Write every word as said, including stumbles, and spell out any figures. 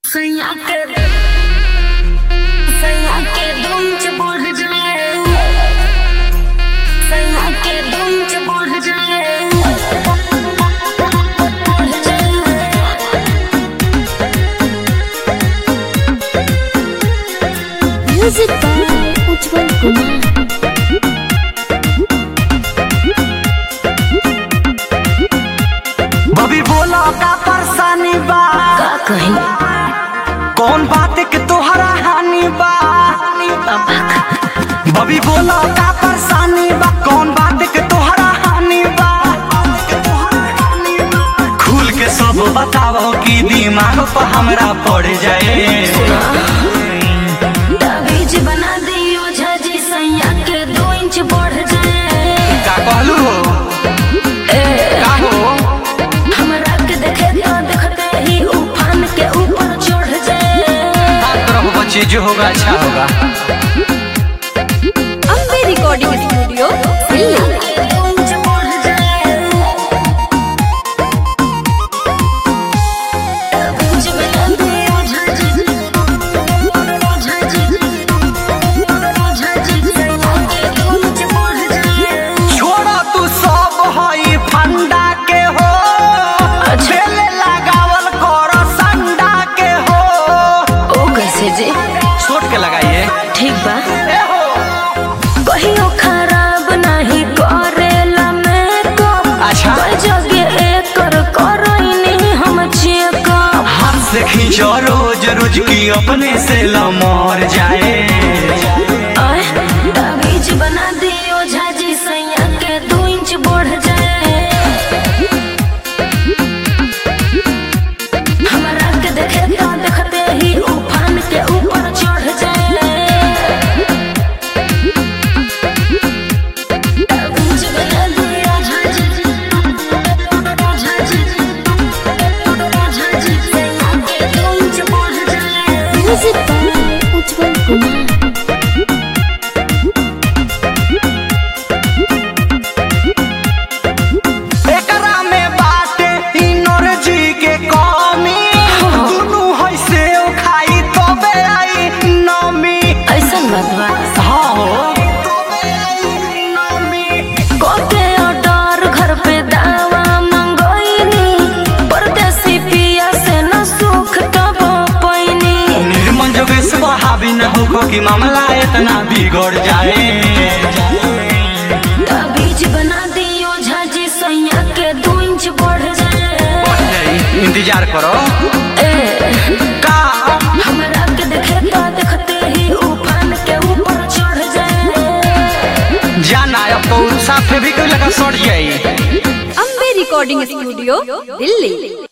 सैया के सैया के धुम च बढ़ जाए, सैया के धुम च बढ़ जाए, बढ़ जाए। Music by Ujjwal Kumar. बबी बोला का परेशानी बा, का कही कौन बात के तोहरा हानि बा। बबी बोला का परेशानी बा, कौन बात के तोहरा हानि बा। खुल के सब बताओ कि दिमाग पर हमरा पड़ जाए। ताबीज बना दियो झाजी, सैया के दो इंच बढ़ जाए। का कहलू हो का हो हमरा के देखे तो देखते ही उफान के ऊपर चढ़ जाए। तरफ बच्चे जो होगा अच्छा होगा। Ambe recording studio Delhi. छोड़ा तू सब हई फंडा के हो, झेले लगावल कर संडा के हो। ओ कैसे जी? छोट के लगाइए ठीक बा। ए हो। कहियो खराब नहीं करेला मेकअप, अच्छा। कोई जगह एकर करैनी हम चेकअप। हाथ से खींचो रोज रोज की अपने से लमर जाए। आय, ताबीज बना दियो झाजी, सैया के दो इंच बढ़ जाए। हमरा के देखे तो देखते ही उफान के ऊपर चढ़ जाए। ताबीज बना दियो झाजी, झाजी, झाजी, सैया के दो इंच बढ़ जाए। Music by Ujjwal Kumar. एकरा में बाटे एनर्जी के कमी, दुनू है से खाई तबे आई नमी। ऐसन बात बा। हाँ हो तबे आई नमी। कोके ऑर्डर घर पे दावा मंगोइनी, परदेसी पिया से न सुख तब पैनी। निर्मल जोगेश हावी न हो कि मामला इतना बिगड़ जाए। ताबीज बना दियो झाजी, सैया के दो इंच बढ़ जाए। इंतजार करो ए, का हमरा के देखे तो देखते ही उफान के ऊपर चढ़ जाए। जाना अब तो साफे भी कोई लगा सड़ जाए। Ambe recording studio Delhi.